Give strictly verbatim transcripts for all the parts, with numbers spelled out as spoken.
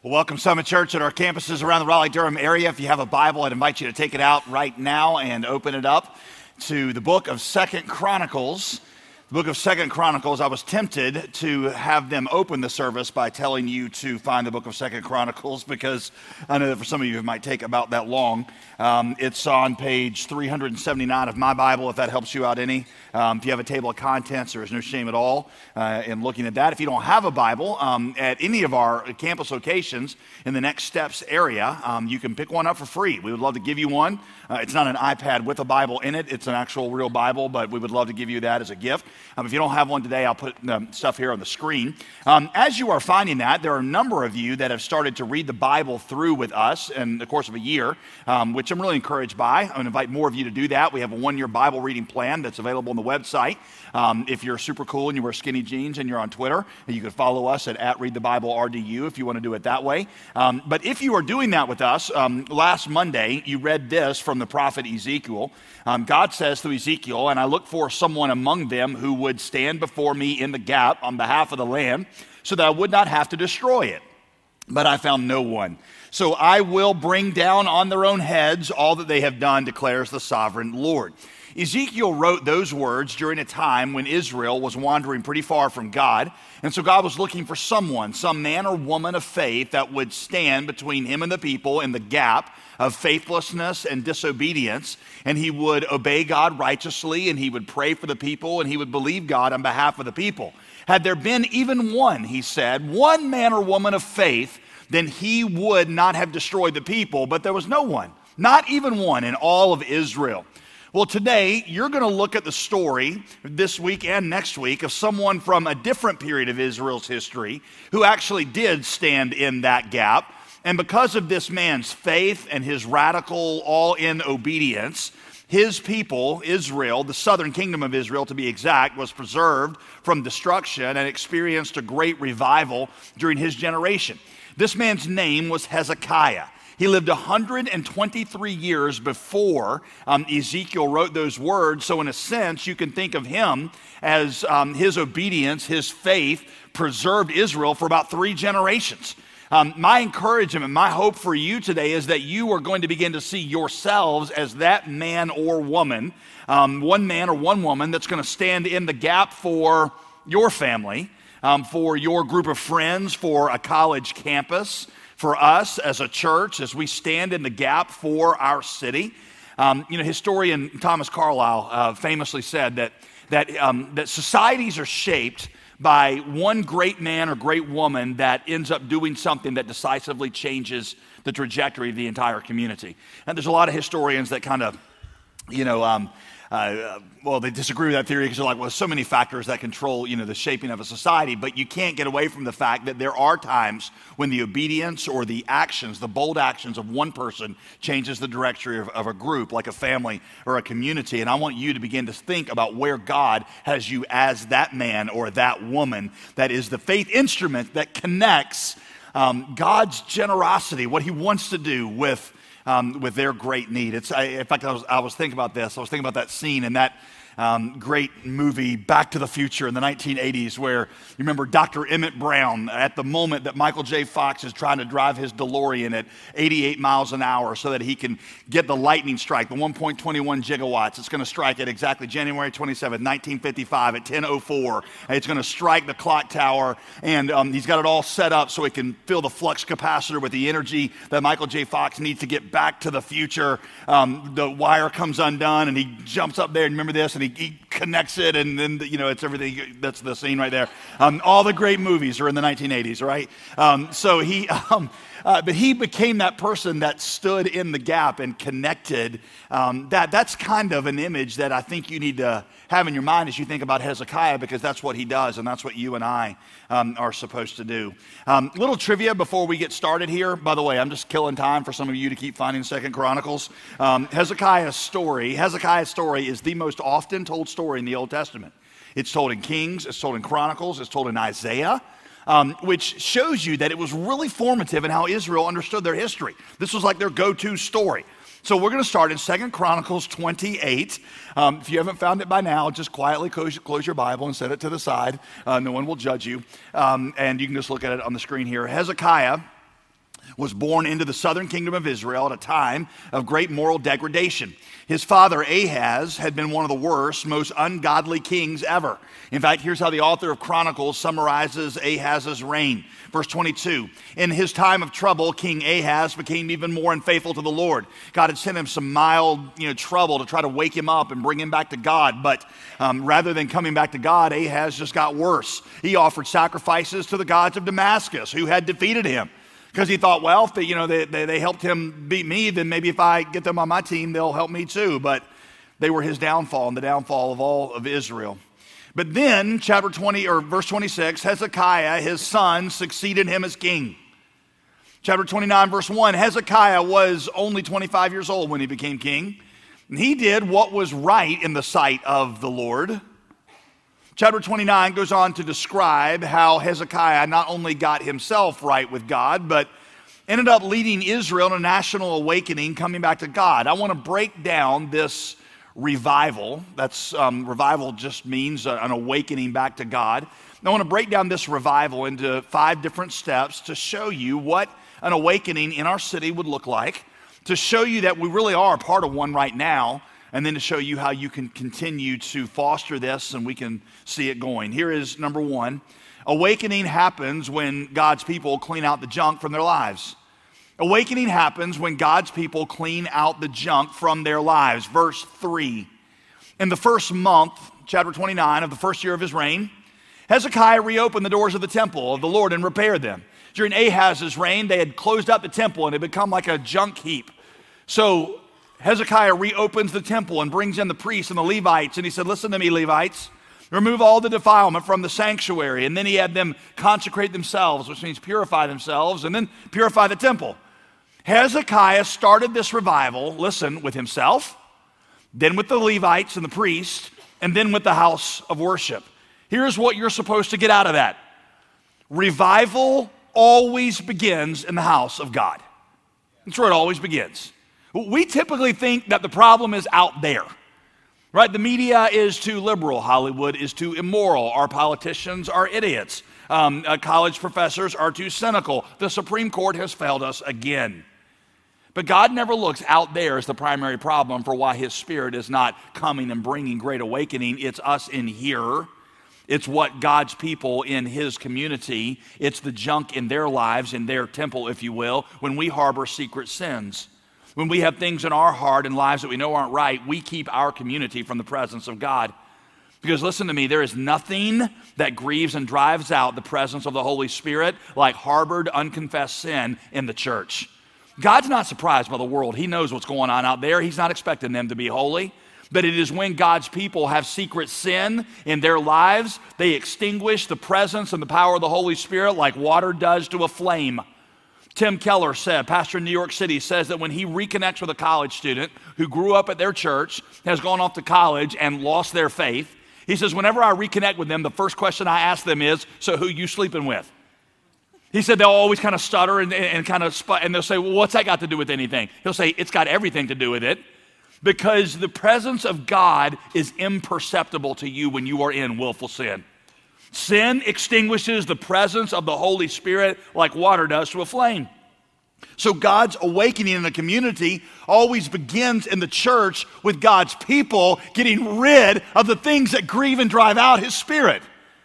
Well, welcome Summit Church at our campuses around the Raleigh-Durham area. If you have a Bible, I'd invite you to take it out right now and open it up to the book of Second Chronicles. The book of Second Chronicles. I was tempted to have them open the service by telling you to find the book of Second Chronicles because I know that for some of you it might take about that long. Um, it's on page three hundred seventy-nine of my Bible, if that helps you out any. Um, if you have a table of contents, there is no shame at all uh, in looking at that. If you don't have a Bible, um, at any of our campus locations in the Next Steps area, um, you can pick one up for free. We would love to give you one. Uh, it's not an iPad with a Bible in it. It's an actual real Bible, but we would love to give you that as a gift. Um, if you don't have one today, I'll put um, stuff here on the screen. Um, as you are finding that, there are a number of you that have started to read the Bible through with us in the course of a year, um, which I'm really encouraged by. I'm going to invite more of you to do that. We have a one-year Bible reading plan that's available on the website. Um, if you're super cool and you wear skinny jeans and you're on Twitter, you can follow us at, at Read the Bible R D U if you want to do it that way. Um, but if you are doing that with us, um, last Monday you read this from the prophet Ezekiel. Um, God says through Ezekiel, "And I look for someone among them who would stand before me in the gap on behalf of the land so that I would not have to destroy it. But I found no one. So I will bring down on their own heads all that they have done, declares the sovereign Lord." Ezekiel wrote those words during a time when Israel was wandering pretty far from God. And so God was looking for someone, some man or woman of faith that would stand between him and the people in the gap of faithlessness and disobedience. And he would obey God righteously, and he would pray for the people, and he would believe God on behalf of the people. Had there been even one, he said, one man or woman of faith, then he would not have destroyed the people. But there was no one, not even one in all of Israel. Well, today, you're going to look at the story this week and next week of someone from a different period of Israel's history who actually did stand in that gap. And because of this man's faith and his radical, all-in obedience, his people, Israel, the southern kingdom of Israel to be exact, was preserved from destruction and experienced a great revival during his generation. This man's name was Hezekiah. He lived one hundred twenty-three years before um, Ezekiel wrote those words. So in a sense, you can think of him as um, his obedience, his faith, preserved Israel for about three generations. Um, my encouragement, my hope for you today is that you are going to begin to see yourselves as that man or woman, um, one man or one woman that's going to stand in the gap for your family, um, for your group of friends, for a college campus, for us as a church, as we stand in the gap for our city. Um, you know, historian Thomas Carlyle uh, famously said that, that, um, that societies are shaped by one great man or great woman that ends up doing something that decisively changes the trajectory of the entire community. And there's a lot of historians that kind of, you know, um, Uh, well, they disagree with that theory because they're like, well, there's so many factors that control, you know, the shaping of a society, but you can't get away from the fact that there are times when the obedience or the actions, the bold actions of one person changes the trajectory of, of a group, like a family or a community. And I want you to begin to think about where God has you as that man or that woman that is the faith instrument that connects um, God's generosity, what he wants to do with Um, with their great need. It's, I, in fact, I was, I was thinking about this. I was thinking about that scene in that um, great movie, Back to the Future in the nineteen eighties, where you remember Doctor Emmett Brown at the moment that Michael J. Fox is trying to drive his DeLorean at eighty-eight miles an hour so that he can get the lightning strike, the one point two one gigawatts. It's going to strike at exactly January twenty-seventh, nineteen fifty-five at ten oh four. It's going to strike the clock tower, and um, he's got it all set up so he can fill the flux capacitor with the energy that Michael J. Fox needs to get back to the future. Um, the wire comes undone, and he jumps up there, and remember this, and he, he connects it, and then, you know, it's everything. That's the scene right there. Um, all the great movies are in the nineteen eighties, right? Um, so he, um, uh, but he became that person that stood in the gap and connected. Um, that that's kind of an image that I think you need to have in your mind as you think about Hezekiah, because that's what he does, and that's what you and I um, are supposed to do. Um, little trivia before we get started here. By the way, I'm just killing time for some of you to keep finding Second Chronicles. Um, Hezekiah's story, Hezekiah's story is the most often told story in the Old Testament. It's told in Kings, it's told in Chronicles, it's told in Isaiah, um, which shows you that it was really formative in how Israel understood their history. This was like their go-to story. So we're going to start in Second Chronicles twenty-eight. Um, if you haven't found it by now, just quietly close, close your Bible and set it to the side. Uh, no one will judge you. Um, and you can just look at it on the screen here. Hezekiah was born into the southern kingdom of Israel at a time of great moral degradation. His father Ahaz had been one of the worst, most ungodly kings ever. In fact, here's how the author of Chronicles summarizes Ahaz's reign. Verse twenty-two, in his time of trouble, King Ahaz became even more unfaithful to the Lord. God had sent him some mild you know, trouble to try to wake him up and bring him back to God. But um, rather than coming back to God, Ahaz just got worse. He offered sacrifices to the gods of Damascus, who had defeated him. Because he thought, well, if they, you know, they, they, they helped him beat me, then maybe if I get them on my team, they'll help me too. But they were his downfall and the downfall of all of Israel. But then, chapter twenty, or verse twenty-six, Hezekiah, his son, succeeded him as king. Chapter twenty-nine, verse one, Hezekiah was only twenty-five years old when he became king. And he did what was right in the sight of the Lord. Chapter twenty-nine goes on to describe how Hezekiah not only got himself right with God, but ended up leading Israel in a national awakening, coming back to God. I want to break down this revival. That's um, revival just means an awakening back to God. I want to break down this revival into five different steps to show you what an awakening in our city would look like, to show you that we really are part of one right now, and then to show you how you can continue to foster this and we can see it going. Here is number one. Awakening happens when God's people clean out the junk from their lives. Awakening happens when God's people clean out the junk from their lives. Verse three. In the first month, chapter twenty-nine of the first year of his reign, Hezekiah reopened the doors of the temple of the Lord and repaired them. During Ahaz's reign, they had closed up the temple and it had become like a junk heap. So Hezekiah reopens the temple and brings in the priests and the Levites, and he said, listen to me, Levites, remove all the defilement from the sanctuary. And then he had them consecrate themselves, which means purify themselves, and then purify the temple. Hezekiah started this revival, listen, with himself, then with the Levites and the priests, and then with the house of worship. Here's what you're supposed to get out of that. Revival always begins in the house of God. That's where it always begins. We typically think that the problem is out there, right? The media is too liberal. Hollywood is too immoral. Our politicians are idiots. Um, uh, college professors are too cynical. The Supreme Court has failed us again. But God never looks out there as the primary problem for why his Spirit is not coming and bringing great awakening. It's us in here. It's what God's people in his community, it's the junk in their lives, in their temple, if you will, when we harbor secret sins. When we have things in our heart and lives that we know aren't right, we keep our community from the presence of God. Because listen to me, there is nothing that grieves and drives out the presence of the Holy Spirit like harbored, unconfessed sin in the church. God's not surprised by the world. He knows what's going on out there. He's not expecting them to be holy. But it is when God's people have secret sin in their lives, they extinguish the presence and the power of the Holy Spirit like water does to a flame. Tim Keller said, pastor in New York City, says that when he reconnects with a college student who grew up at their church, has gone off to college and lost their faith, he says, whenever I reconnect with them, the first question I ask them is, so who you sleeping with? He said they'll always kind of stutter and, and, and kind of, sput, and they'll say, well, what's that got to do with anything? He'll say, it's got everything to do with it, because the presence of God is imperceptible to you when you are in willful sin. Sin extinguishes the presence of the Holy Spirit like water does to a flame. So God's awakening in the community always begins in the church with God's people getting rid of the things that grieve and drive out his Spirit.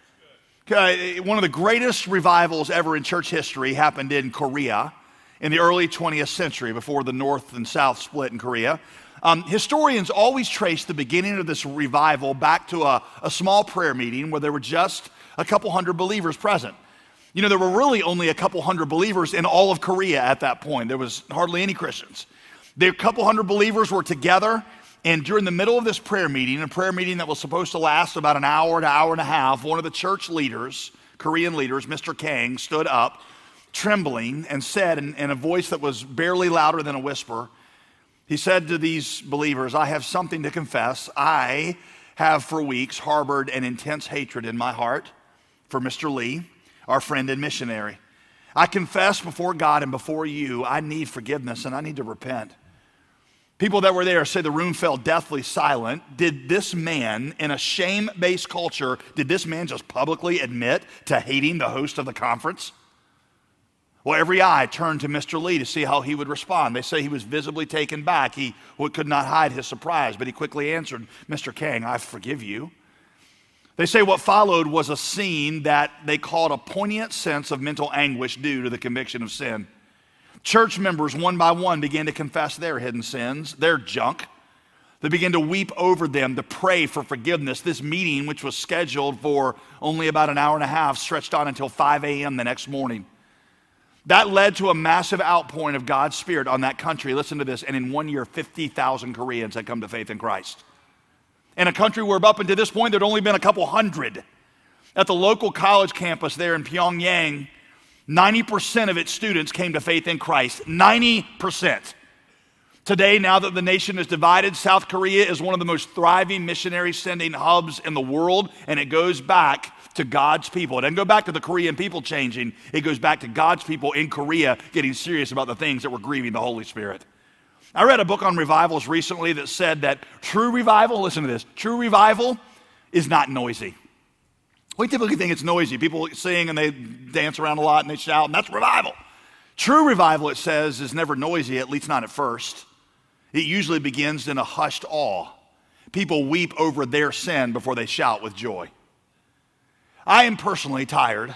Okay, one of the greatest revivals ever in church history happened in Korea in the early twentieth century, before the North and South split in Korea. Um, historians always trace the beginning of this revival back to a, a small prayer meeting where there were just a couple hundred believers present. You know, there were really only a couple hundred believers in all of Korea at that point. There was hardly any Christians. The couple hundred believers were together, and during the middle of this prayer meeting, a prayer meeting that was supposed to last about an hour to hour and a half, one of the church leaders, Korean leaders, Mister Kang, stood up, trembling, and said in, in a voice that was barely louder than a whisper, he said to these believers, I have something to confess. I have for weeks harbored an intense hatred in my heart for Mister Lee, our friend and missionary. I confess before God and before you, I need forgiveness and I need to repent. People that were there say the room fell deathly silent. Did this man, in a shame-based culture, did this man just publicly admit to hating the host of the conference? Well, every eye turned to Mister Lee to see how he would respond. They say he was visibly taken back. He could not hide his surprise, but he quickly answered, "Mister Kang, I forgive you." They say what followed was a scene that they called a poignant sense of mental anguish due to the conviction of sin. Church members, one by one, began to confess their hidden sins, their junk. They began to weep over them, to pray for forgiveness. This meeting, which was scheduled for only about an hour and a half, stretched on until five a.m. the next morning. That led to a massive outpouring of God's Spirit on that country. Listen to this. And in one year, fifty thousand Koreans had come to faith in Christ. In a country where up until this point, there'd only been a couple hundred. At the local college campus there in Pyongyang, ninety percent of its students came to faith in Christ. ninety percent. Today, now that the nation is divided, South Korea is one of the most thriving missionary sending hubs in the world, and it goes back to God's people. It doesn't go back to the Korean people changing. It goes back to God's people in Korea getting serious about the things that were grieving the Holy Spirit. I read a book on revivals recently that said that true revival, listen to this, true revival is not noisy. We typically think it's noisy. People sing and they dance around a lot and they shout, and that's revival. True revival, it says, is never noisy, at least not at first. It usually begins in a hushed awe. People weep over their sin before they shout with joy. I am personally tired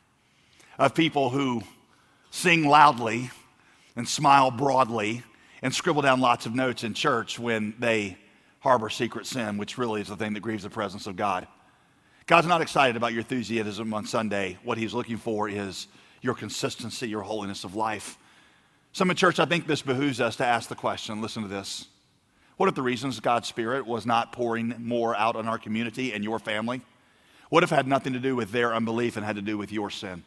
of people who sing loudly and smile broadly and scribble down lots of notes in church when they harbor secret sin, which really is the thing that grieves the presence of God. God's not excited about your enthusiasm on Sunday. What he's looking for is your consistency, your holiness of life. Some in church, I think this behooves us to ask the question, listen to this. What if the reasons God's Spirit was not pouring more out on our community and your family? What if it had nothing to do with their unbelief and had to do with your sin?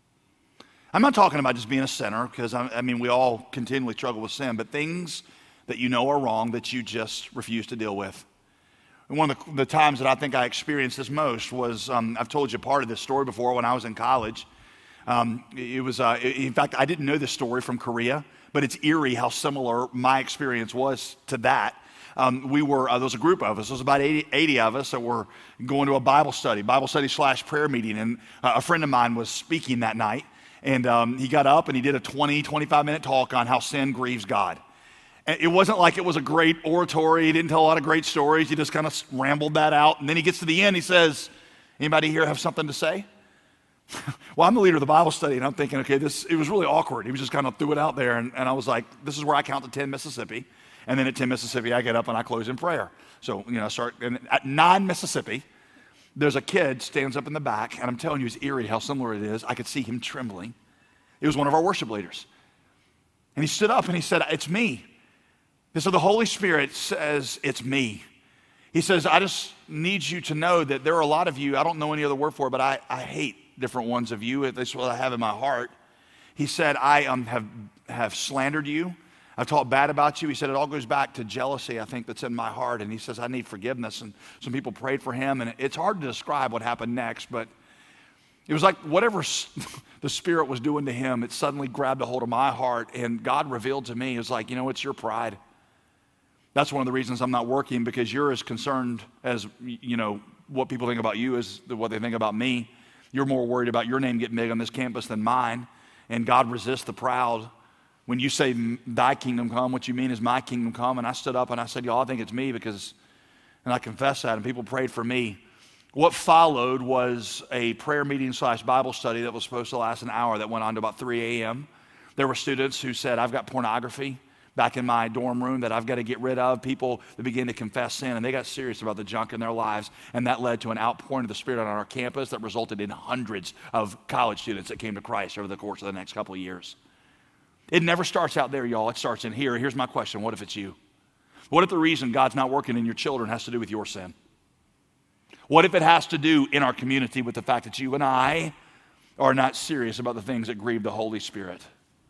I'm not talking about just being a sinner, because I, I mean, we all continually struggle with sin, but things that you know are wrong that you just refuse to deal with. And one of the, the times that I think I experienced this most was, um, I've told you part of this story before, when I was in college. Um, it was, uh, in fact, I didn't know this story from Korea, but it's eerie how similar my experience was to that. Um, we were, uh, there was a group of us, there was about eighty, eighty of us that were going to a Bible study, Bible study slash prayer meeting, and uh, a friend of mine was speaking that night, and um, he got up and he did a twenty, twenty-five minute talk on how sin grieves God. And it wasn't like it was a great oratory, he didn't tell a lot of great stories, he just kind of rambled that out, and then he gets to the end, he says, anybody here have something to say? Well, I'm the leader of the Bible study, and I'm thinking, okay, this, it was really awkward. He was just kind of threw it out there, and, and I was like, this is where I count to ten Mississippi. And then at ten Mississippi, I get up and I close in prayer. So, you know, I start, and at nine Mississippi, there's a kid stands up in the back, and I'm telling you, it's eerie how similar it is. I could see him trembling. It was one of our worship leaders. And he stood up and he said, it's me. And so the Holy Spirit says, it's me. He says, I just need you to know that there are a lot of you, I don't know any other word for it, but I, I hate different ones of you. That's what I have in my heart. He said, I um, have, have slandered you. I've talked bad about you. He said, it all goes back to jealousy, I think, that's in my heart. And he says, I need forgiveness. And some people prayed for him. And it's hard to describe what happened next, but it was like whatever the Spirit was doing to him, it suddenly grabbed a hold of my heart. And God revealed to me, it was like, you know, it's your pride. That's one of the reasons I'm not working, because you're as concerned as, you know, what people think about you as what they think about me. You're more worried about your name getting big on this campus than mine. And God resists the proud. When you say, thy kingdom come, what you mean is my kingdom come. And I stood up and I said, y'all, I think it's me, because, and I confessed that, and people prayed for me. What followed was a prayer meeting slash Bible study that was supposed to last an hour that went on to about three a.m. There were students who said, I've got pornography back in my dorm room that I've got to get rid of. People that began to confess sin, and they got serious about the junk in their lives, and that led to an outpouring of the Spirit on our campus that resulted in hundreds of college students that came to Christ over the course of the next couple of years. It never starts out there, y'all. It starts in here. Here's my question. What if it's you? What if the reason God's not working in your children has to do with your sin? What if it has to do in our community with the fact that you and I are not serious about the things that grieve the Holy Spirit?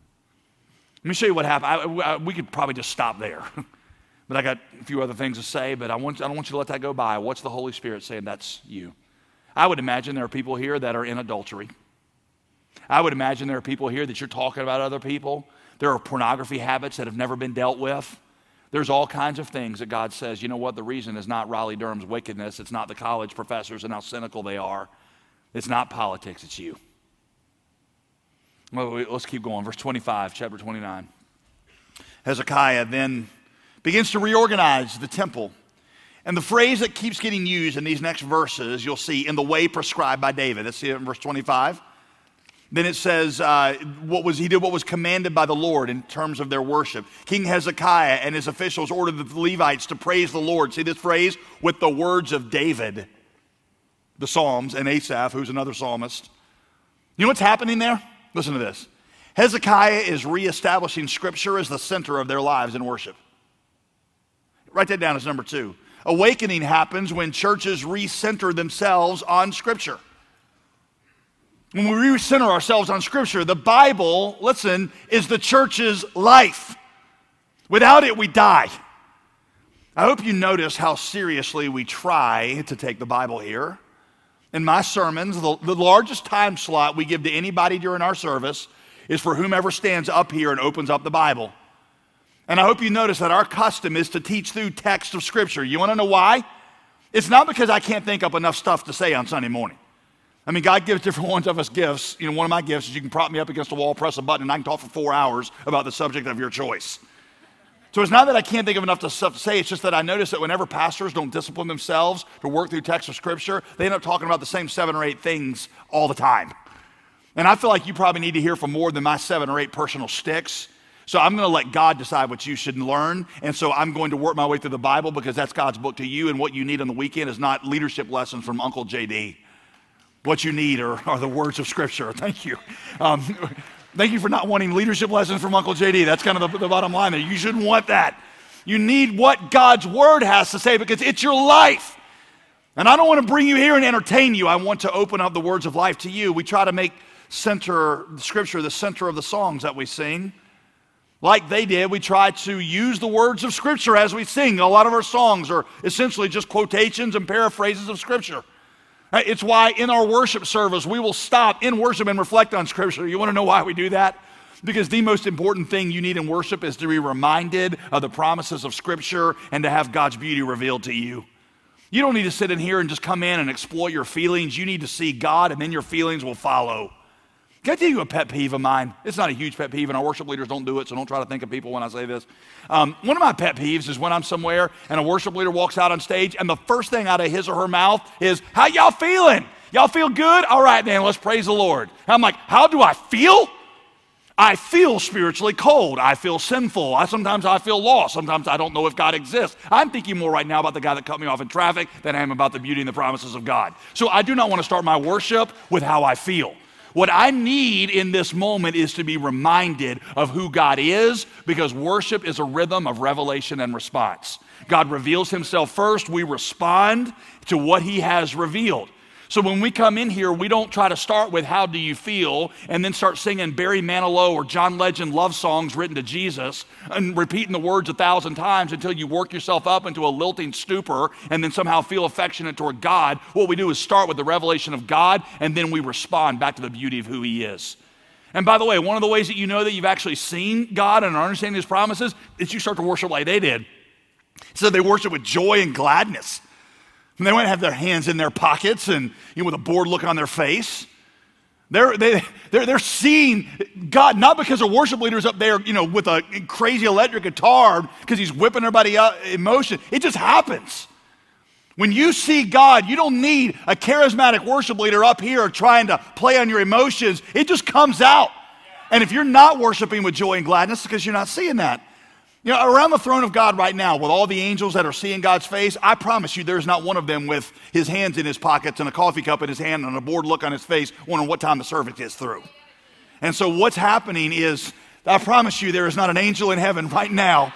Let me show you what happened. I, I, we could probably just stop there. But I got a few other things to say, but I, want, I don't want you to let that go by. What's the Holy Spirit saying? That's you. I would imagine there are people here that are in adultery. I would imagine there are people here that you're talking about other people. There are pornography habits that have never been dealt with. There's all kinds of things that God says, you know what, the reason is not Raleigh-Durham's wickedness. It's not the college professors and how cynical they are. It's not politics, it's you. Well, let's keep going. Verse twenty-five, chapter twenty-nine. Hezekiah then begins to reorganize the temple. And the phrase that keeps getting used in these next verses, you'll see, in the way prescribed by David. Let's see it in verse twenty-five. Then it says, uh, what was he did what was commanded by the Lord in terms of their worship. King Hezekiah and his officials ordered the Levites to praise the Lord. See this phrase? With the words of David, the Psalms, and Asaph, who's another psalmist. You know what's happening there? Listen to this. Hezekiah is reestablishing Scripture as the center of their lives in worship. Write that down as number two. Awakening happens when churches recenter themselves on Scripture. When we recenter ourselves on Scripture, the Bible, listen, is the church's life. Without it, we die. I hope you notice how seriously we try to take the Bible here. In my sermons, the, the largest time slot we give to anybody during our service is for whomever stands up here and opens up the Bible. And I hope you notice that our custom is to teach through text of Scripture. You want to know why? It's not because I can't think up enough stuff to say on Sunday morning. I mean, God gives different ones of us gifts. You know, one of my gifts is you can prop me up against a wall, press a button, and I can talk for four hours about the subject of your choice. So it's not that I can't think of enough stuff to say, it's just that I notice that whenever pastors don't discipline themselves to work through text of Scripture, they end up talking about the same seven or eight things all the time. And I feel like you probably need to hear from more than my seven or eight personal sticks. So I'm going to let God decide what you should learn. And so I'm going to work my way through the Bible because that's God's book to you. And what you need on the weekend is not leadership lessons from Uncle J D. What you need are, are the words of Scripture. Thank you. Um, thank you for not wanting leadership lessons from Uncle J D. That's kind of the, the bottom line there. You shouldn't want that. You need what God's Word has to say because it's your life. And I don't want to bring you here and entertain you. I want to open up the words of life to you. We try to make center Scripture the center of the songs that we sing. Like they did, we try to use the words of Scripture as we sing. A lot of our songs are essentially just quotations and paraphrases of Scripture. It's why in our worship service, we will stop in worship and reflect on Scripture. You want to know why we do that? Because the most important thing you need in worship is to be reminded of the promises of Scripture and to have God's beauty revealed to you. You don't need to sit in here and just come in and exploit your feelings. You need to see God, and then your feelings will follow. Can I tell you a pet peeve of mine? It's not a huge pet peeve, and our worship leaders don't do it, so don't try to think of people when I say this. Um, one of my pet peeves is when I'm somewhere and a worship leader walks out on stage, and the first thing out of his or her mouth is, "How y'all feeling? Y'all feel good? All right, then, let's praise the Lord." And I'm like, how do I feel? I feel spiritually cold. I feel sinful. I, sometimes I feel lost. Sometimes I don't know if God exists. I'm thinking more right now about the guy that cut me off in traffic than I am about the beauty and the promises of God. So I do not want to start my worship with how I feel. What I need in this moment is to be reminded of who God is, because worship is a rhythm of revelation and response. God reveals himself first. We respond to what he has revealed. So when we come in here, we don't try to start with how do you feel and then start singing Barry Manilow or John Legend love songs written to Jesus and repeating the words a thousand times until you work yourself up into a lilting stupor and then somehow feel affectionate toward God. What we do is start with the revelation of God, and then we respond back to the beauty of who he is. And by the way, one of the ways that you know that you've actually seen God and are understanding his promises is you start to worship like they did. So they worship with joy and gladness. And they wouldn't have their hands in their pockets and, you know, with a bored look on their face. They're, they, they're, they're seeing God, not because a worship leader's up there, you know, with a crazy electric guitar because he's whipping everybody out in motion. It just happens. When you see God, you don't need a charismatic worship leader up here trying to play on your emotions. It just comes out. And if you're not worshiping with joy and gladness, it's because you're not seeing that. You know, around the throne of God right now, with all the angels that are seeing God's face, I promise you there's not one of them with his hands in his pockets and a coffee cup in his hand and a bored look on his face wondering what time the service is through. And so what's happening is, I promise you there is not an angel in heaven right now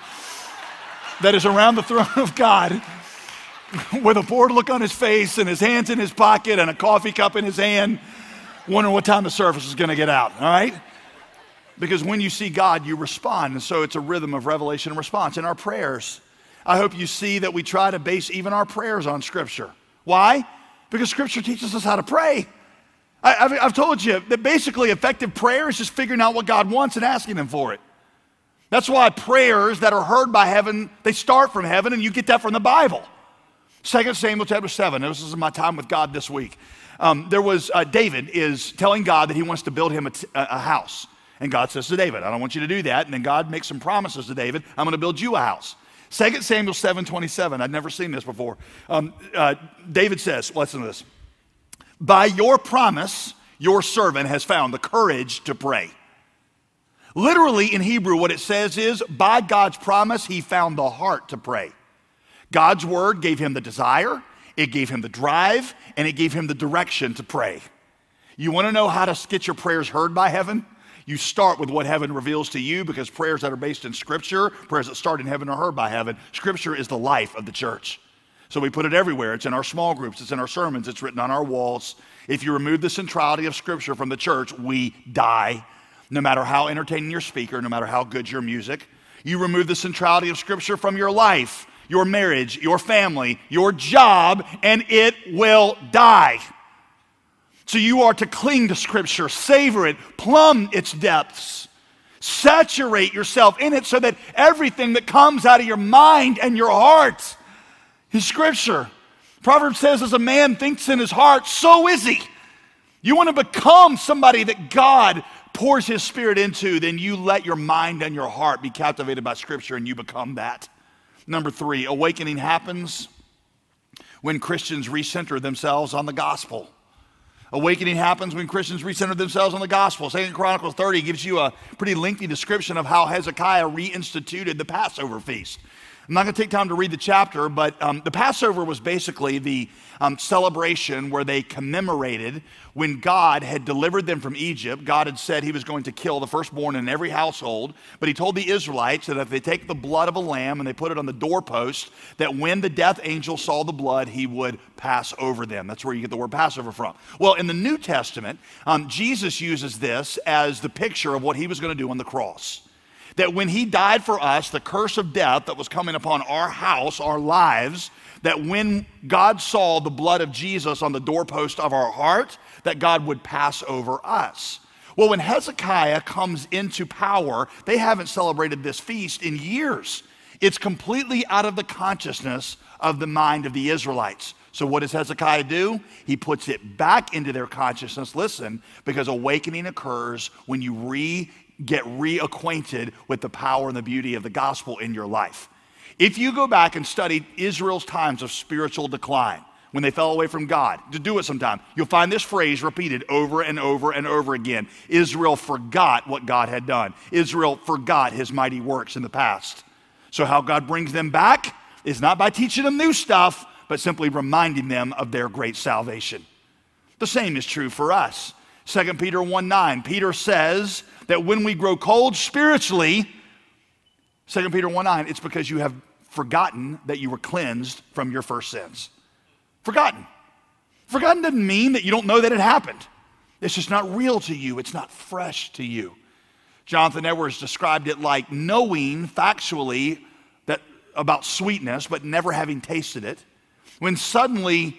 that is around the throne of God with a bored look on his face and his hands in his pocket and a coffee cup in his hand wondering what time the service is going to get out, all right? Because when you see God, you respond. And so it's a rhythm of revelation and response. In our prayers, I hope you see that we try to base even our prayers on Scripture. Why? Because Scripture teaches us how to pray. I, I've, I've told you that basically effective prayer is just figuring out what God wants and asking him for it. That's why prayers that are heard by heaven, they start from heaven, and you get that from the Bible. Second Samuel chapter seven. This is my time with God this week. Um, there was, uh, David is telling God that he wants to build him a, t- a house. And God says to David, I don't want you to do that. And then God makes some promises to David. I'm going to build you a house. Second Samuel seven twenty-seven. I'd never seen this before. Um, uh, David says, listen to this. By your promise, your servant has found the courage to pray. Literally in Hebrew, what it says is, by God's promise, he found the heart to pray. God's word gave him the desire, it gave him the drive, and it gave him the direction to pray. You want to know how to get your prayers heard by heaven? You start with what heaven reveals to you, because prayers that are based in Scripture, prayers that start in heaven are heard by heaven. Scripture is the life of the church. So we put it everywhere. It's in our small groups. It's in our sermons. It's written on our walls. If you remove the centrality of Scripture from the church, we die. No matter how entertaining your speaker, no matter how good your music, you remove the centrality of Scripture from your life, your marriage, your family, your job, and it will die. So you are to cling to Scripture, savor it, plumb its depths, saturate yourself in it so that everything that comes out of your mind and your heart is Scripture. Proverbs says, as a man thinks in his heart, so is he. You want to become somebody that God pours his Spirit into, then you let your mind and your heart be captivated by Scripture and you become that. Number three, awakening happens when Christians recenter themselves on the gospel. Awakening happens when Christians recenter themselves on the gospel. Second Chronicles thirty gives you a pretty lengthy description of how Hezekiah reinstituted the Passover feast. I'm not going to take time to read the chapter, but um, the Passover was basically the um, celebration where they commemorated when God had delivered them from Egypt. God had said he was going to kill the firstborn in every household, but he told the Israelites that if they take the blood of a lamb and they put it on the doorpost, that when the death angel saw the blood, he would pass over them. That's where you get the word Passover from. Well, in the New Testament, um, Jesus uses this as the picture of what he was going to do on the cross. That when he died for us, the curse of death that was coming upon our house, our lives, that when God saw the blood of Jesus on the doorpost of our heart, that God would pass over us. Well, when Hezekiah comes into power, they haven't celebrated this feast in years. It's completely out of the consciousness of the mind of the Israelites. So what does Hezekiah do? He puts it back into their consciousness. Listen, because awakening occurs when you re get reacquainted with the power and the beauty of the gospel in your life. If you go back and study Israel's times of spiritual decline, when they fell away from God, to do it sometime, you'll find this phrase repeated over and over and over again. Israel forgot what God had done. Israel forgot his mighty works in the past. So how God brings them back is not by teaching them new stuff, but simply reminding them of their great salvation. The same is true for us. Second Peter one nine, Peter says that when we grow cold spiritually, Second Peter one nine, it's because you have forgotten that you were cleansed from your first sins. Forgotten. Forgotten doesn't mean that you don't know that it happened. It's just not real to you. It's not fresh to you. Jonathan Edwards described it like knowing factually that about sweetness, but never having tasted it. When suddenly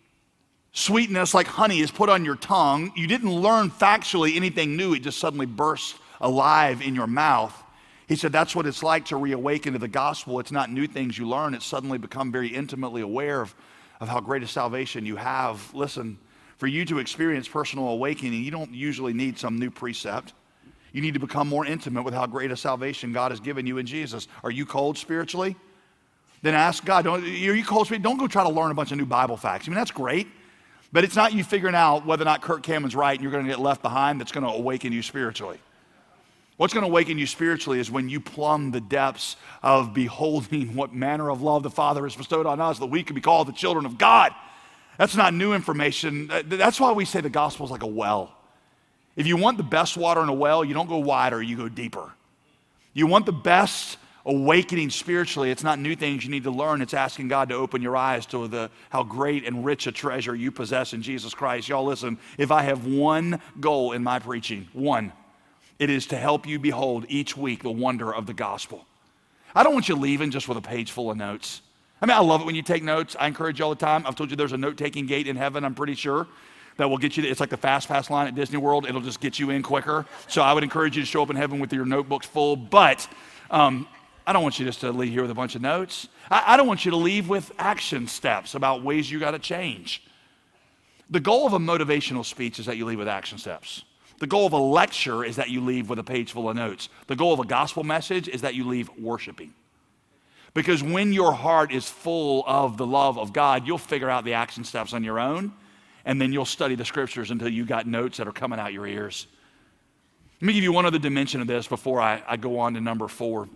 sweetness like honey is put on your tongue, you didn't learn factually anything new, it just suddenly bursts alive in your mouth. He said that's what it's like to reawaken to the gospel. It's not new things you learn, it's suddenly become very intimately aware of, of how great a salvation you have. Listen, for you to experience personal awakening, you don't usually need some new precept. You need to become more intimate with how great a salvation God has given you in Jesus. Are you cold spiritually? Then ask God, don't, are you cold spiritually? Don't go try to learn a bunch of new Bible facts. I mean, that's great. But it's not you figuring out whether or not Kirk Cammon's right and you're going to get left behind that's going to awaken you spiritually. What's going to awaken you spiritually is when you plumb the depths of beholding what manner of love the Father has bestowed on us that we can be called the children of God. That's not new information. That's why we say the gospel is like a well. If you want the best water in a well, you don't go wider, you go deeper. You want the best awakening spiritually, it's not new things you need to learn, it's asking God to open your eyes to the how great and rich a treasure you possess in Jesus Christ. Y'all listen, if I have one goal in my preaching, one, it is to help you behold each week the wonder of the gospel. I don't want you leaving just with a page full of notes. I mean, I love it when you take notes. I encourage you all the time. I've told you there's a note-taking gate in heaven, I'm pretty sure, that will get you, it's like the fast pass line at Disney World. It'll just get you in quicker. So I would encourage you to show up in heaven with your notebooks full, but um, I don't want you just to leave here with a bunch of notes. I, I don't want you to leave with action steps about ways you got to change. The goal of a motivational speech is that you leave with action steps. The goal of a lecture is that you leave with a page full of notes. The goal of a gospel message is that you leave worshiping. Because when your heart is full of the love of God, you'll figure out the action steps on your own, and then you'll study the scriptures until you got notes that are coming out your ears. Let me give you one other dimension of this before I, I go on to number four.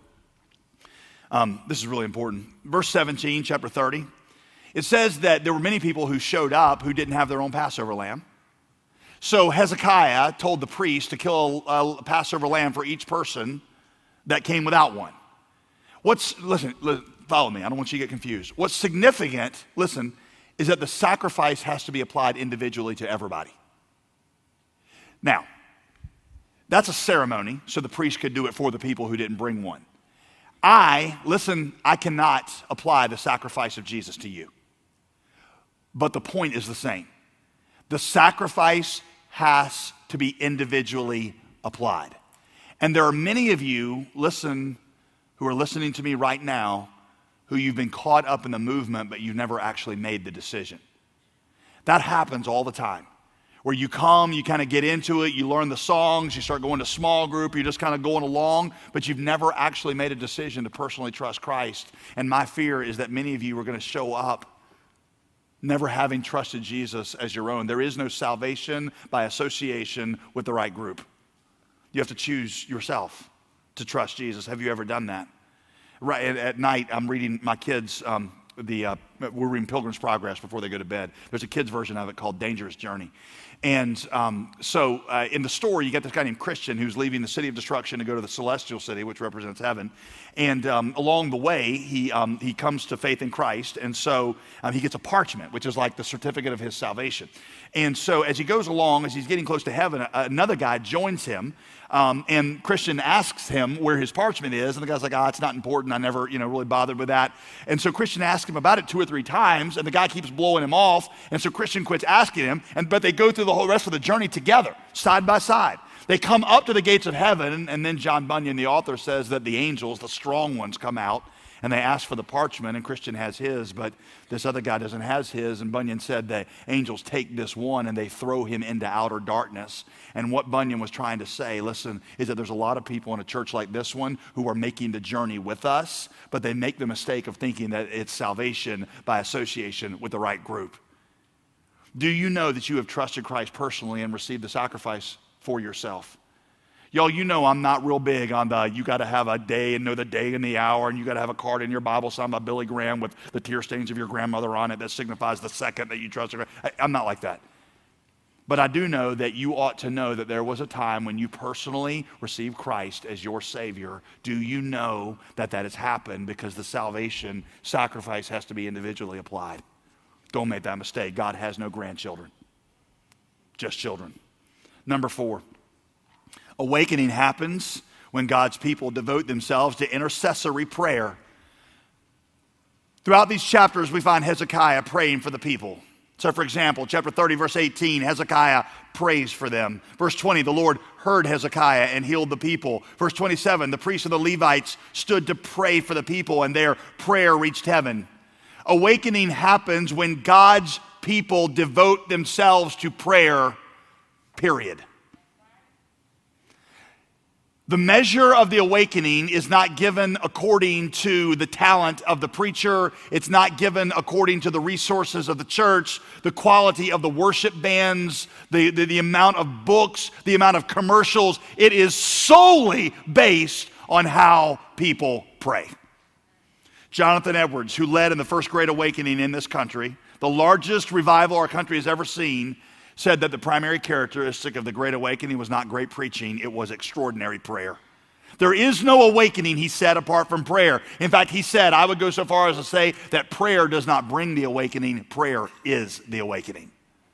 Um, this is really important. Verse seventeen, chapter thirty. It says that there were many people who showed up who didn't have their own Passover lamb. So Hezekiah told the priest to kill a, a Passover lamb for each person that came without one. What's, listen, listen, follow me, I don't want you to get confused. What's significant, listen, is that the sacrifice has to be applied individually to everybody. Now, that's a ceremony, so the priest could do it for the people who didn't bring one. I, listen, I cannot apply the sacrifice of Jesus to you. But the point is the same. The sacrifice has to be individually applied. And there are many of you, listen, who are listening to me right now, who you've been caught up in the movement, but you've never actually made the decision. That happens all the time. Where you come, you kind of get into it, you learn the songs, you start going to small group, you're just kind of going along, but you've never actually made a decision to personally trust Christ. And my fear is that many of you are going to show up never having trusted Jesus as your own. There is no salvation by association with the right group. You have to choose yourself to trust Jesus. Have you ever done that? Right at, at night, I'm reading my kids, um, the uh, we're reading Pilgrim's Progress before they go to bed. There's a kid's version of it called Dangerous Journey. And um, so uh, in the story, you get this guy named Christian who's leaving the city of destruction to go to the celestial city, which represents heaven. And um, along the way, he um, he comes to faith in Christ. And so um, he gets a parchment, which is like the certificate of his salvation. And so as he goes along, as he's getting close to heaven, another guy joins him. Um, and Christian asks him where his parchment is. And the guy's like, ah, oh, it's not important. I never, you know, really bothered with that. And so Christian asks him about it two or three times. And the guy keeps blowing him off. And so Christian quits asking him. And but they go through the whole rest of the journey together, side by side. They come up to the gates of heaven. And then John Bunyan, the author, says that the angels, the strong ones, come out. And they ask for the parchment, and Christian has his, but this other guy doesn't have his. And Bunyan said the angels take this one and they throw him into outer darkness. And what Bunyan was trying to say, listen, is that there's a lot of people in a church like this one who are making the journey with us, but they make the mistake of thinking that it's salvation by association with the right group. Do you know that you have trusted Christ personally and received the sacrifice for yourself? Y'all, you know I'm not real big on the, you got to have a day and know the day and the hour, and you got to have a card in your Bible signed by Billy Graham with the tear stains of your grandmother on it that signifies the second that you trusted Christ. I'm not like that. But I do know that you ought to know that there was a time when you personally received Christ as your Savior. Do you know that that has happened because the salvation sacrifice has to be individually applied? Don't make that mistake. God has no grandchildren, just children. Number four. Awakening happens when God's people devote themselves to intercessory prayer. Throughout these chapters, we find Hezekiah praying for the people. So, for example, chapter thirty, verse eighteen, Hezekiah prays for them. Verse twenty, the Lord heard Hezekiah and healed the people. Verse twenty-seven, the priests and the Levites stood to pray for the people, and their prayer reached heaven. Awakening happens when God's people devote themselves to prayer, period. The measure of the awakening is not given according to the talent of the preacher. It's not given according to the resources of the church, the quality of the worship bands, the, the, the amount of books, the amount of commercials. It is solely based on how people pray. Jonathan Edwards, who led in the first Great Awakening in this country, the largest revival our country has ever seen, said that the primary characteristic of the Great Awakening was not great preaching, it was extraordinary prayer. There is no awakening, he said, apart from prayer. In fact, he said, I would go so far as to say that prayer does not bring the awakening, prayer is the awakening.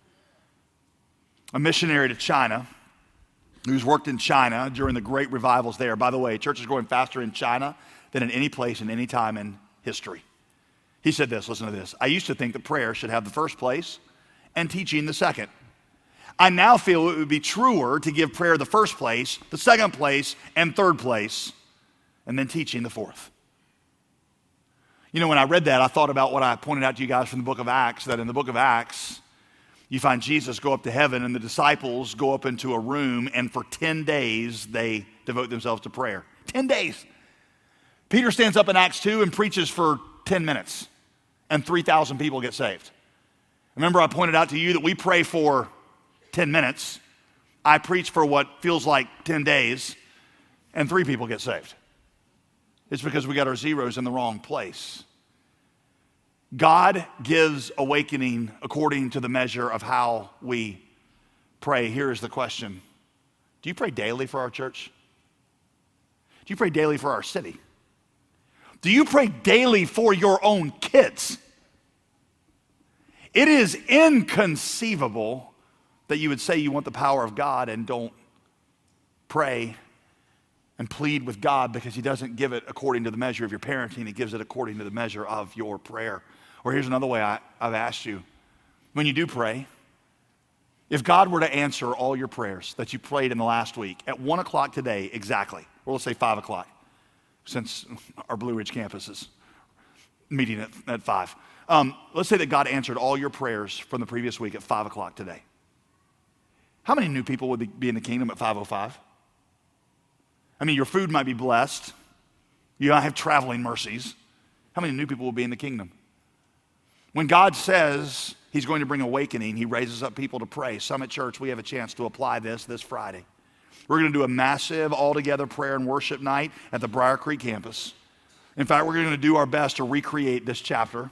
A missionary to China, who's worked in China during the great revivals there. By the way, church is growing faster in China than in any place in any time in history. He said this, listen to this. I used to think that prayer should have the first place and teaching the second. I now feel it would be truer to give prayer the first place, the second place, and third place, and then teaching the fourth. You know, when I read that, I thought about what I pointed out to you guys from the book of Acts, that in the book of Acts, You find Jesus go up to heaven and the disciples go up into a room, and for ten days they devote themselves to prayer. ten days. Peter stands up in Acts two and preaches for ten minutes, and three thousand people get saved. Remember, I pointed out to you that we pray for ten minutes. I preach for what feels like ten days, and three people get saved. It's because we got our zeros in the wrong place. God gives awakening according to the measure of how we pray. Here is the question. Do you pray daily for our church? Do you pray daily for our city? Do you pray daily for your own kids? It is inconceivable that you would say you want the power of God and don't pray and plead with God, because he doesn't give it according to the measure of your parenting. He gives it according to the measure of your prayer. Or here's another way I, I've asked you. When you do pray, if God were to answer all your prayers that you prayed in the last week at one o'clock today exactly, or let's say five o'clock, since our Blue Ridge campus is meeting at, at five. Um, let's say that God answered all your prayers from the previous week at five o'clock today. How many new people would be in the kingdom at five oh five? I mean, your food might be blessed. You might have traveling mercies. How many new people will be in the kingdom? When God says he's going to bring awakening, he raises up people to pray. Summit Church, we have a chance to apply this this Friday. We're going to do a massive all-together prayer and worship night at the Briar Creek campus. In fact, we're going to do our best to recreate this chapter.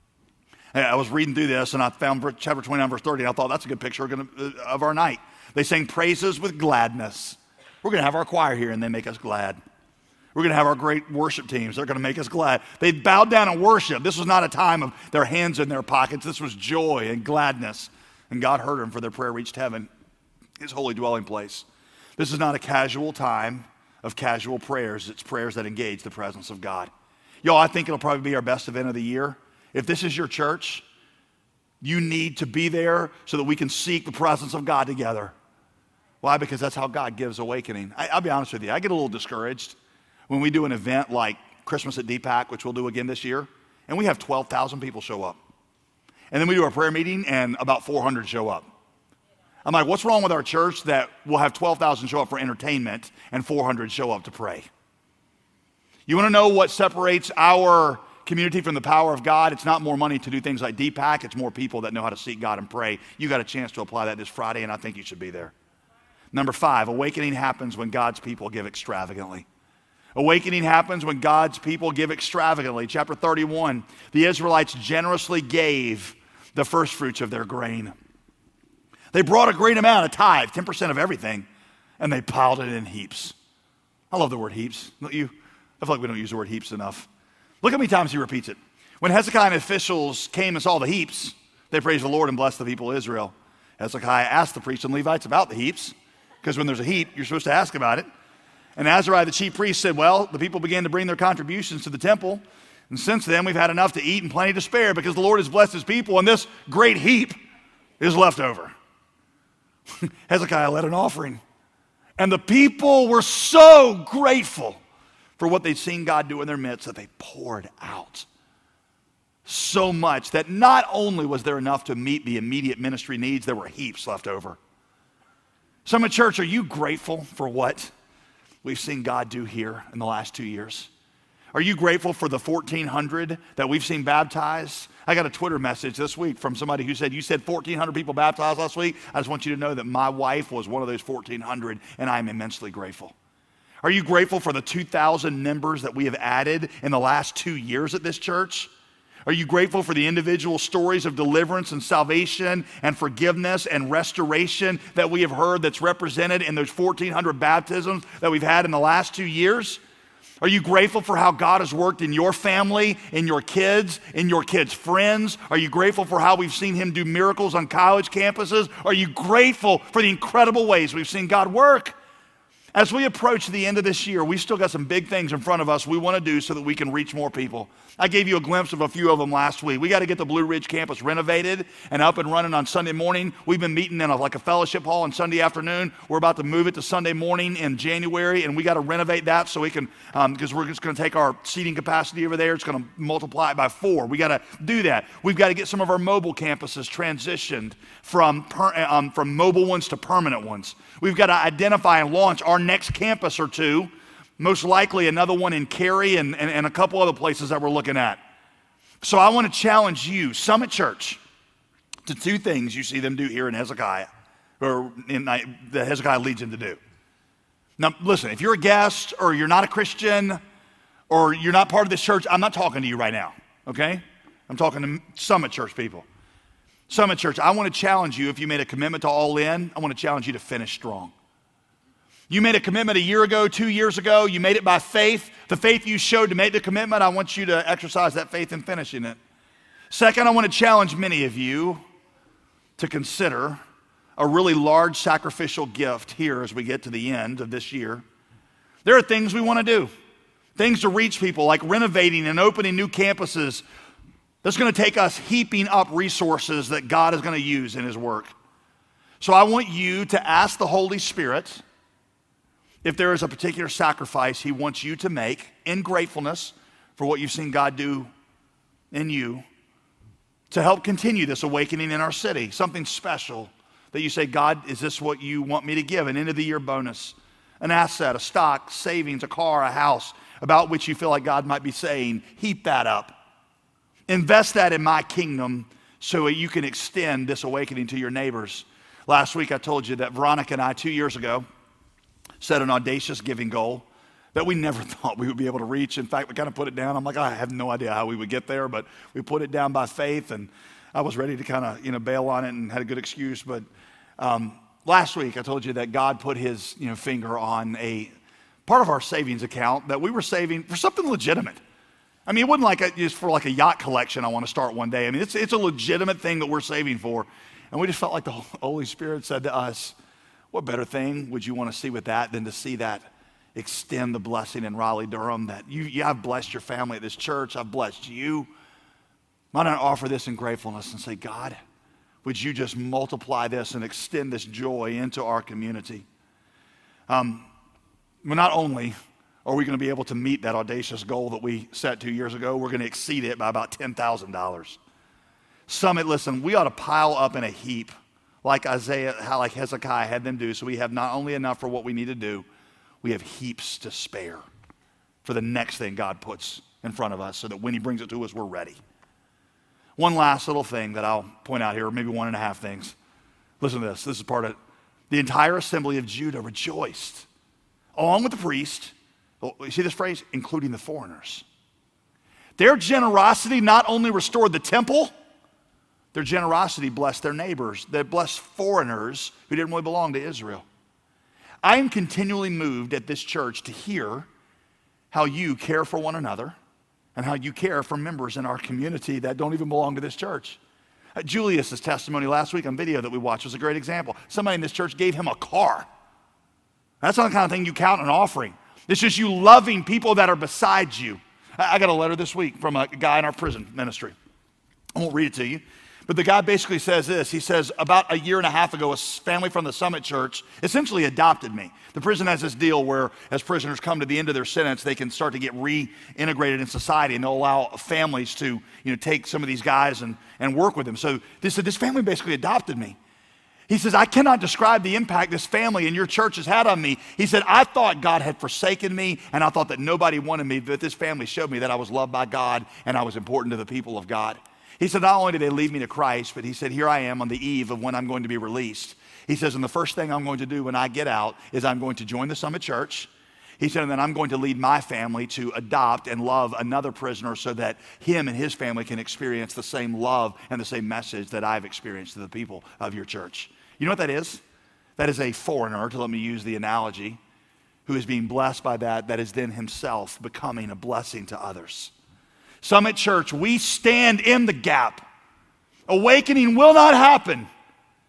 I was reading through this, and I found chapter twenty-nine, verse thirty, and I thought that's a good picture of our night. They sang praises with gladness. We're going to have our choir here, and they make us glad. We're going to have our great worship teams. They're going to make us glad. They bowed down and worshiped. This was not a time of their hands in their pockets. This was joy and gladness. And God heard them, for their prayer reached heaven, his holy dwelling place. This is not a casual time of casual prayers. It's prayers that engage the presence of God. Y'all, I think it'll probably be our best event of the year. If this is your church, you need to be there so that we can seek the presence of God together. Why? Because that's how God gives awakening. I, I'll be honest with you. I get a little discouraged when we do an event like Christmas at D PAC, which we'll do again this year, and we have twelve thousand people show up. And then we do our prayer meeting, and about four hundred show up. I'm like, what's wrong with our church that we'll have twelve thousand show up for entertainment and four hundred show up to pray? You want to know what separates our community from the power of God? It's not more money to do things like D PAC. It's more people that know how to seek God and pray. You got a chance to apply that this Friday, and I think you should be there. Number five, awakening happens when God's people give extravagantly. Awakening happens when God's people give extravagantly. Chapter thirty-one, the Israelites generously gave the first fruits of their grain. They brought a great amount, a tithe, ten percent of everything, and they piled it in heaps. I love the word heaps, don't you? I feel like we don't use the word heaps enough. Look how many times he repeats it. When Hezekiah and officials came and saw the heaps, they praised the Lord and blessed the people of Israel. Hezekiah asked the priests and Levites about the heaps, because when there's a heap, you're supposed to ask about it. And Azariah, the chief priest, said, well, the people began to bring their contributions to the temple. And since then, we've had enough to eat and plenty to spare, because the Lord has blessed his people, and this great heap is left over. Hezekiah led an offering. And the people were so grateful for what they'd seen God do in their midst that they poured out so much that not only was there enough to meet the immediate ministry needs, there were heaps left over. Summit Church, are you grateful for what we've seen God do here in the last two years? Are you grateful for the fourteen hundred that we've seen baptized? I got a Twitter message this week from somebody who said, you said fourteen hundred people baptized last week. I just want you to know that my wife was one of those fourteen hundred, and I'm immensely grateful. Are you grateful for the two thousand members that we have added in the last two years at this church? Are you grateful for the individual stories of deliverance and salvation and forgiveness and restoration that we have heard that's represented in those fourteen hundred baptisms that we've had in the last two years? Are you grateful for how God has worked in your family, in your kids, in your kids' friends? Are you grateful for how we've seen him do miracles on college campuses? Are you grateful for the incredible ways we've seen God work? As we approach the end of this year, we still got some big things in front of us we want to do so that we can reach more people. I gave you a glimpse of a few of them last week. We got to get the Blue Ridge campus renovated and up and running on Sunday morning. We've been meeting in a, like a fellowship hall on Sunday afternoon. We're about to move it to Sunday morning in January, and we got to renovate that so we can, um, because we're just going to take our seating capacity over there. It's going to multiply it by four. We got to do that. We've got to get some of our mobile campuses transitioned from, per, um, from mobile ones to permanent ones. We've got to identify and launch our next campus or two, most likely another one in Cary and, and, and a couple other places that we're looking at. So I want to challenge you, Summit Church, to two things you see them do here in Hezekiah, or in, that Hezekiah leads them to do. Now, listen, if you're a guest or you're not a Christian or you're not part of this church, I'm not talking to you right now, okay? I'm talking to Summit Church people. Summit Church, I want to challenge you, if you made a commitment to all in, I want to challenge you to finish strong. You made a commitment a year ago, two years ago, you made it by faith. The faith you showed to make the commitment, I want you to exercise that faith in finishing it. Second, I want to challenge many of you to consider a really large sacrificial gift here as we get to the end of this year. There are things we want to do, things to reach people, like renovating and opening new campuses. That's going to take us heaping up resources that God is going to use in his work. So I want you to ask the Holy Spirit if there is a particular sacrifice he wants you to make in gratefulness for what you've seen God do in you to help continue this awakening in our city. Something special that you say, God, is this what you want me to give? An end of the year bonus, an asset, a stock, savings, a car, a house, about which you feel like God might be saying, heap that up. Invest that in my kingdom so that you can extend this awakening to your neighbors. Last week I told you that Veronica and I, two years ago, set an audacious giving goal that we never thought we would be able to reach. In fact, we kind of put it down. I'm like, I have no idea how we would get there, but we put it down by faith, and I was ready to kind of, you know, bail on it and had a good excuse. But um, last week I told you that God put his, you know, finger on a part of our savings account that we were saving for something legitimate. I mean, it wasn't like a, just for like a yacht collection I want to start one day. I mean, it's, it's a legitimate thing that we're saving for. And we just felt like the Holy Spirit said to us, what better thing would you want to see with that than to see that extend the blessing in Raleigh-Durham, that you, yeah, I've blessed your family at this church, I've blessed you. Why not offer this in gratefulness and say, God, would you just multiply this and extend this joy into our community? Um, well, not only are we going to be able to meet that audacious goal that we set two years ago, we're going to exceed it by about ten thousand dollars. Summit, listen, we ought to pile up in a heap like Isaiah, how like Hezekiah had them do, so we have not only enough for what we need to do, we have heaps to spare for the next thing God puts in front of us so that when he brings it to us, we're ready. One last little thing that I'll point out here, or maybe one and a half things. Listen to this. This is part of it. The entire assembly of Judah rejoiced, along with the priest. You see this phrase? Including the foreigners. Their generosity not only restored the temple, their generosity blessed their neighbors. They blessed foreigners who didn't really belong to Israel. I am continually moved at this church to hear how you care for one another and how you care for members in our community that don't even belong to this church. Uh, Julius's testimony last week on video that we watched was a great example. Somebody in this church gave him a car. That's not the kind of thing you count an offering. It's just you loving people that are beside you. I, I got a letter this week from a guy in our prison ministry. I won't read it to you. But the guy basically says this. He says, about a year and a half ago, a family from the Summit Church essentially adopted me. The prison has this deal where as prisoners come to the end of their sentence, they can start to get reintegrated in society, and they'll allow families to, you know, take some of these guys and, and work with them. So this, this family basically adopted me. He says, I cannot describe the impact this family and your church has had on me. He said, I thought God had forsaken me, and I thought that nobody wanted me, but this family showed me that I was loved by God and I was important to the people of God. He said, not only did they lead me to Christ, but he said, here I am on the eve of when I'm going to be released. He says, and the first thing I'm going to do when I get out is I'm going to join the Summit Church. He said, and then I'm going to lead my family to adopt and love another prisoner so that him and his family can experience the same love and the same message that I've experienced to the people of your church. You know what that is? That is a foreigner, to let me use the analogy, who is being blessed by that, that is then himself becoming a blessing to others. Summit Church, we stand in the gap. Awakening will not happen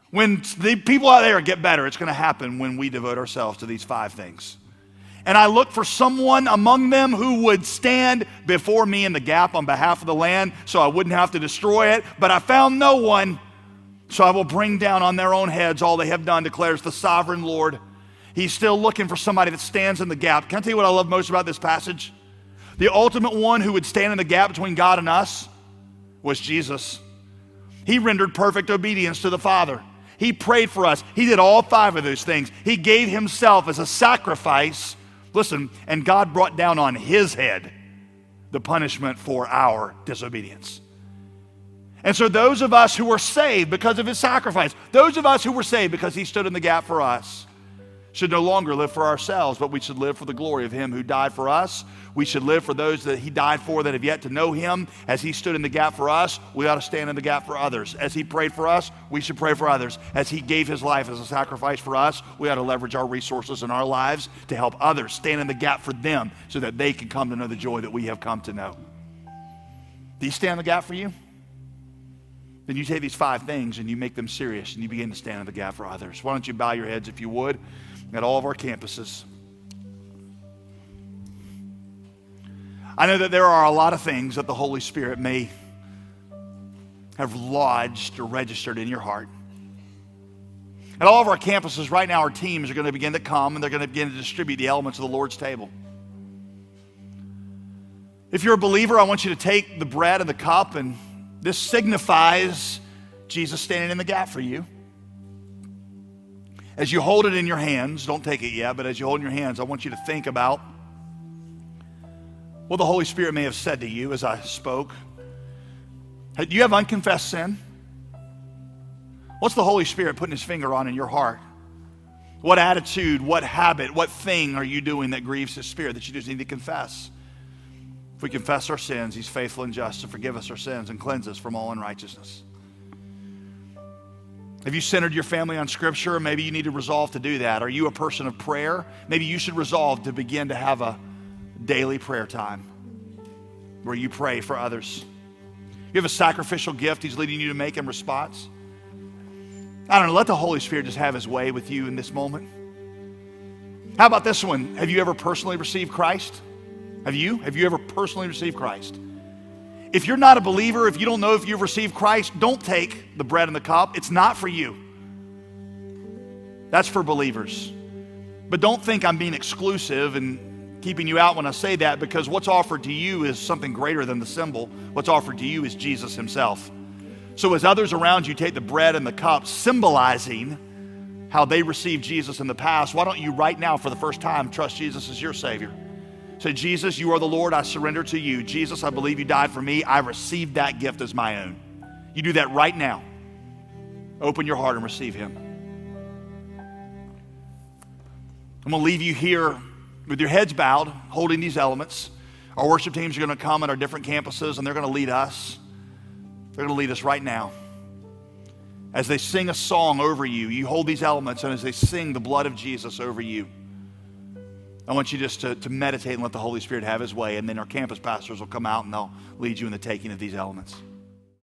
When the people out there get better, it's going to happen when we devote ourselves to these five things. And I look for someone among them who would stand before me in the gap on behalf of the land so I wouldn't have to destroy it. But I found no one, so I will bring down on their own heads all they have done, declares the sovereign Lord. He's still looking for somebody that stands in the gap. Can I tell you what I love most about this passage? The ultimate one who would stand in the gap between God and us was Jesus. He rendered perfect obedience to the Father. He prayed for us. He did all five of those things. He gave himself as a sacrifice. Listen, and God brought down on his head the punishment for our disobedience. And so those of us who were saved because of his sacrifice, those of us who were saved because he stood in the gap for us, should no longer live for ourselves, but we should live for the glory of him who died for us. We should live for those that he died for that have yet to know him. As he stood in the gap for us, we ought to stand in the gap for others. As he prayed for us, we should pray for others. As he gave his life as a sacrifice for us, we ought to leverage our resources in our lives to help others stand in the gap for them so that they can come to know the joy that we have come to know. Do you stand in the gap for you? Then you take these five things and you make them serious and you begin to stand in the gap for others. Why don't you bow your heads if you would at all of our campuses. I know that there are a lot of things that the Holy Spirit may have lodged or registered in your heart. At all of our campuses right now, our teams are going to begin to come and they're going to begin to distribute the elements of the Lord's table. If you're a believer, I want you to take the bread and the cup, and this signifies Jesus standing in the gap for you. As you hold it in your hands, don't take it yet, but as you hold it in your hands, I want you to think about what the Holy Spirit may have said to you as I spoke. Do you have unconfessed sin? What's the Holy Spirit putting his finger on in your heart? What attitude, what habit, what thing are you doing that grieves his Spirit that you just need to confess? If we confess our sins, he's faithful and just to forgive us our sins and cleanse us from all unrighteousness. Have you centered your family on Scripture? Maybe you need to resolve to do that. Are you a person of prayer? Maybe you should resolve to begin to have a daily prayer time where you pray for others. You have a sacrificial gift he's leading you to make in response. I don't know, let the Holy Spirit just have his way with you in this moment. How about this one? Have you ever personally received Christ? Have you? Have you ever personally received Christ? If you're not a believer, if you don't know if you've received Christ, don't take the bread and the cup. It's not for you. That's for believers. But don't think I'm being exclusive and keeping you out when I say that, because what's offered to you is something greater than the symbol. What's offered to you is Jesus himself. So as others around you take the bread and the cup, symbolizing how they received Jesus in the past, why don't you right now for the first time trust Jesus as your Savior? Say, Jesus, you are the Lord. I surrender to you. Jesus, I believe you died for me. I received that gift as my own. You do that right now. Open your heart and receive him. I'm going to leave you here with your heads bowed, holding these elements. Our worship teams are going to come at our different campuses, and they're going to lead us. They're going to lead us right now. As they sing a song over you, you hold these elements, and as they sing the blood of Jesus over you, I want you just to, to meditate and let the Holy Spirit have his way, and then our campus pastors will come out and they'll lead you in the taking of these elements.